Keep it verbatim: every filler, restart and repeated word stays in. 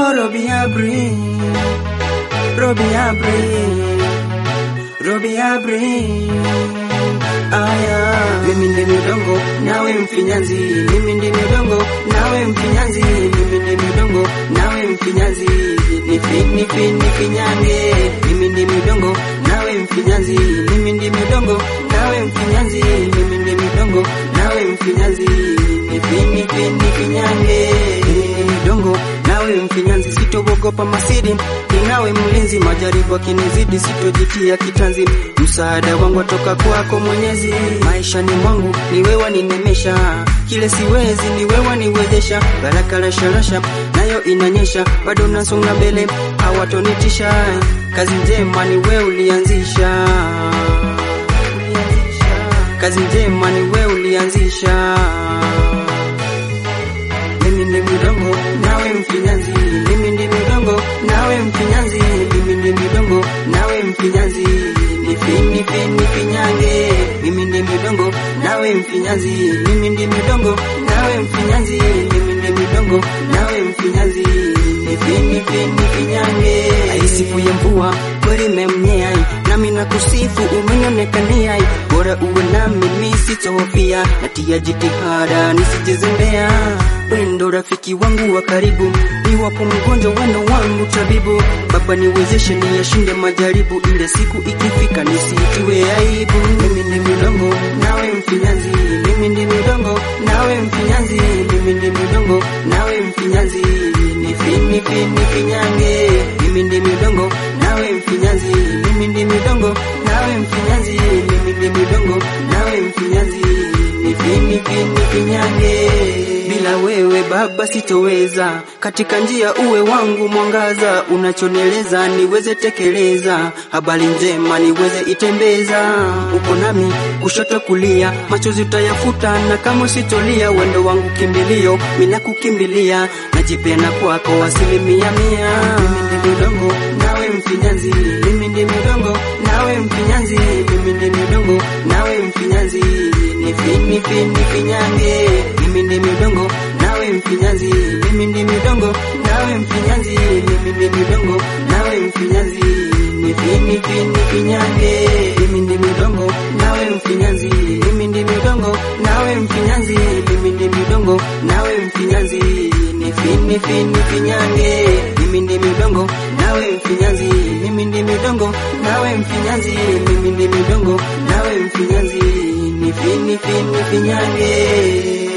Oh Robi Abri, Robi Abri, Robi Abri. Aya, mimi ndimi dongo, nawe mfinyanzi. Mimi ndimi dongo, nawe mfinyanzi. Mimi ndimi dongo, nawe mfinyanzi. Nifi nifi nifinyange. Mimi ndimi dongo, nawe mfinyanzi. Mimi ndimi dongo, nawe mfinyanzi. Mimi ndimi dongo, nawe mfinyanzi. Nifi nifi nifinyange. Mimi ndimi dongo, nawe mfinyanzi. Sitogopa masiri, ninawe mlinzi. Majaribu akinizidi, sitojitia kitanzi. Msaada wangu toka kwako Mwenyezi. Maisha ni mwangu, ni wewe waninemesha. Kile siwezi, ni wewe waniwezesha. Baraka rasha rasha, nayo inanyesha. Bado nasonga mbele, hawatonitisha. Kazi njema ni wewe ulianzisha. Kazi njema ni wewe ulianzisha. Mimi ndimi dongo, nawe mfinyanzi. Mimi ndimi dongo, nawe mfinyanzi. Mimi ndimi dongo, nawe mfinyanzi. Nifi nifi nifinyange. Mimi ndimi dongo, nawe mfinyanzi. Mimi ndimi dongo, nawe mfinyanzi. Mimi ndimi dongo, nawe mfinyanzi. Nifi nifi nifinyange. Aisifu ya mvua kweli memnyea, nami nakusifu umenionekania. Bora uwe nami mimi sitohofia, natia jitihada nisijezembea. Wendo rafiki wangu wa karibu, niwapo mgonjwa wendo wangu tabibu. Baba niwezeshe niyashinde majaribu, ile siku ikifika nisitiwe aibu. Mimi ndimi dongo, nawe mfinyanzi. Mimi ndimi dongo, nawe mfinyanzi. Mimi ndimi dongo, nawe mfinyanzi. Nifi nifi nifinyange. Mimi ndimi dongo, nawe mfinyanzi. Mimi ndimi dongo, nawe mfinyanzi. Mimi ndimi dongo, nawe mfinyanzi. Nifi nifi nifinyange. Bila wewe Baba sitoweza, katika njia uwe wangu mwangaza. Unachonieleza niweze tekeleza, habari njema niweze itembeza. Uko nami kushoto kulia, machozi utayafuta na kama sitolia. Wendo wangu kimbilio, mina kukimbilia, najipenda kwako asilimia mia. Mimi ndimi dongo, nawe mfinyanzi. Mimi ndimi dongo, nawe mfinyanzi. Mimi ndimi dongo, nawe mfinyanzi. Nifi nifi nifinyange. Mimi ndimi dongo, nawe mfinyanzi. Mimi ndimi dongo, nawe mfinyanzi. Mimi ndimi dongo, nawe mfinyanzi. Nifi nifi nifinyange. Mimi ndimi dongo, nawe mfinyanzi. Mimi ndimi dongo, nawe mfinyanzi. Mimi ndimi dongo, nawe mfinyanzi. Nifi nifi nifinyange. Mimi ndimi dongo, nawe mfinyanzi. Mimi ndimi dongo, nawe mfinyanzi. Mimi ndimi dongo, nawe mfinyanzi. Nifi nifi nifinyange.